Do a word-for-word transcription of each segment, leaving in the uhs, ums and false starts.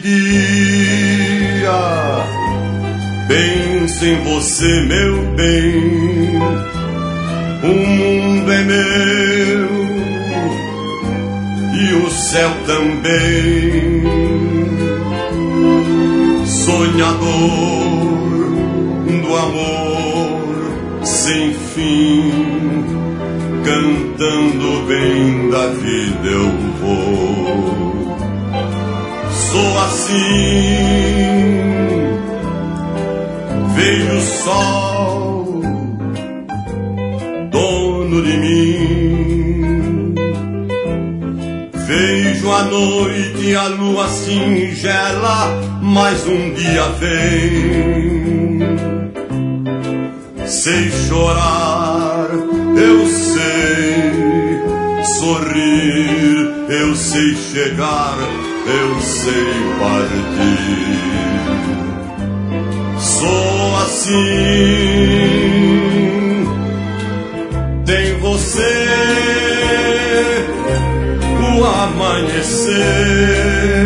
dia penso em você, meu bem. O mundo é meu e o céu também. Sonhador do amor sem fim, cantando bem da vida eu vou. Sou assim, vejo o sol, dono de mim. Vejo a noite e a lua singela, mais um dia vem. Sei chorar, eu sei sorrir, eu sei chegar, eu sei partir. Sou assim, tem você, o amanhecer.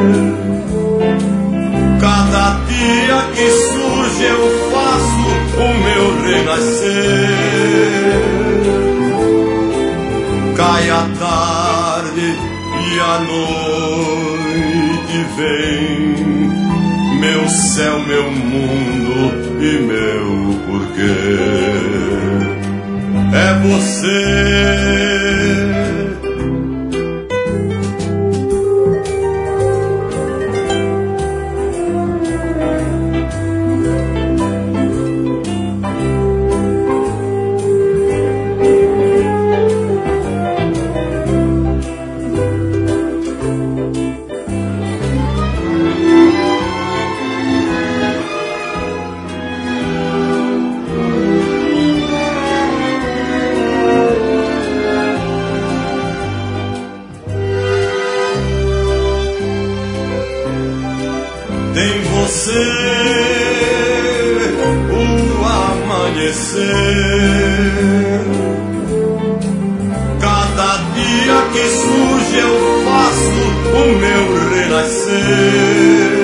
Cada dia que surge eu faço o meu renascer. Cai a tarde e a noite vem, meu céu, meu mundo e meu porquê. É você. Tem você, o amanhecer. Cada dia que surge eu faço o meu renascer.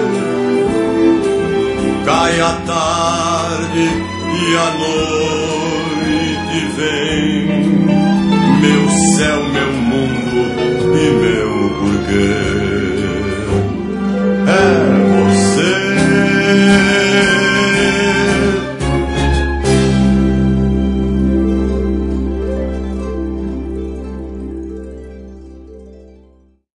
Cai a tarde e a noite vem, meu céu, meu mundo e meu porquê. É você.